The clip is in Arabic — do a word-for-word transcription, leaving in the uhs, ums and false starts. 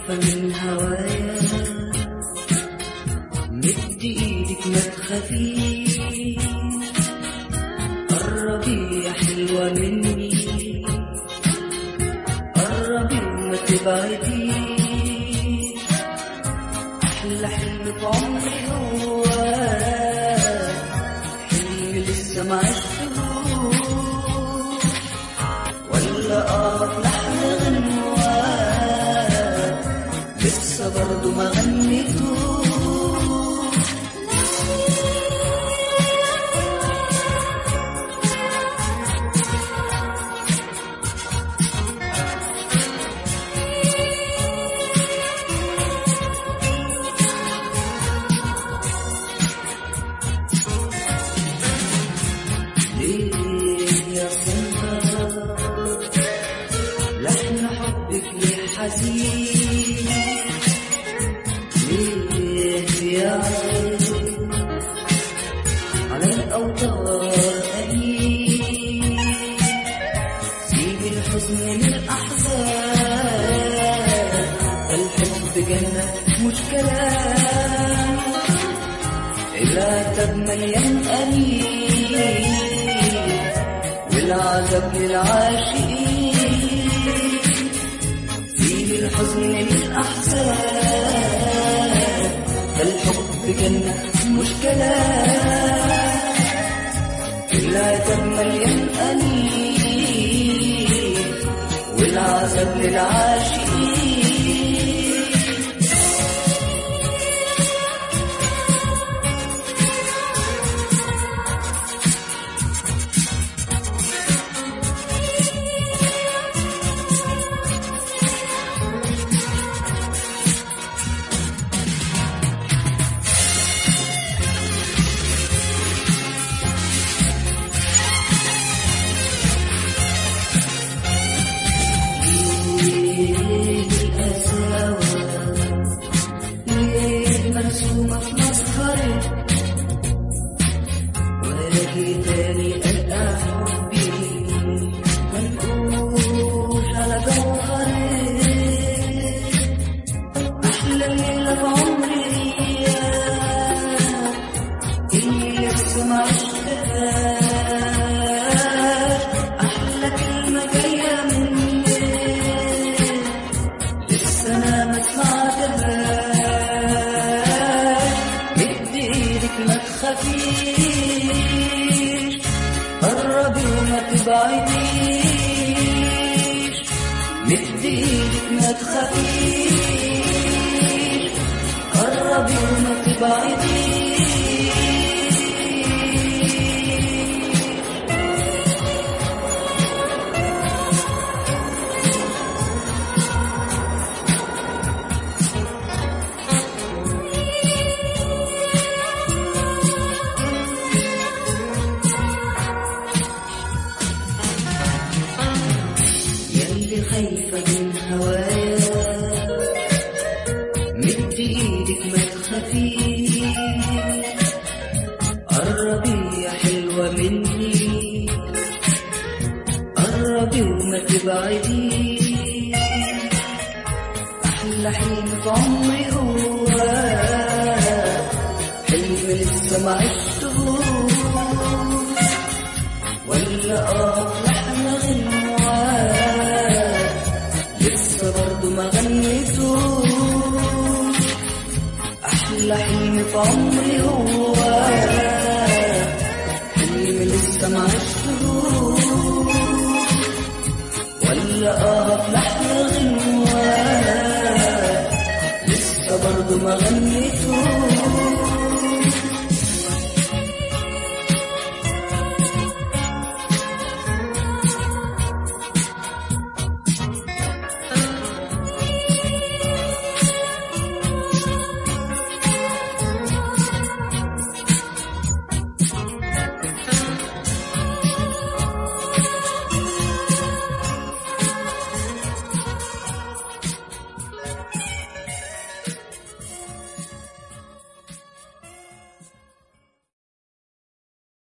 خايفة من هوايا، مد ايدك ما تخافيش، قربي يا حلوة مني، قربي وما تبعديش، أحلى حلم في عمري هو حلم لسه ما عشتهوش، ولا أقف لحن غنوة لسه برضو ما غنيتوش. يا سمرة لحن حبك ليه حزين، ليه يا عين على الأوتار أنين، سيبي الحزن للأحزان، الحب جنة مش كلام، العتاب مليان أنين والعذاب للعاشقين، سيبي الحزن للأحزان، الحب جنة مش كلام، العتاب مليان أنين والعذاب للعاشقين. مرسومة في مسخري واجي تاني ألقى حبي منقوش على جوهري، أحلى ليلة في عمري هي اللي لسه ما عشتهاش، أحلى كلمة جاية مني لسه أنا ما سمعتهاش، ما تخافيش قربي وما تبعديش، مد ايدك ما تخافيش قربي وما تبعديش. خايفة من هوايا، مد ايدك ما تخافيش، قربي يا حلوة مني، قربي وما تبعديش، أحلى حلم في عمري هو حلم لسه ما عشتهوش، ولا أقف لحن غنوة لسه برضو ما غنيتوش، أحلى حلم في عمري هو حلم لسه ما عشتهوش، ولا أقف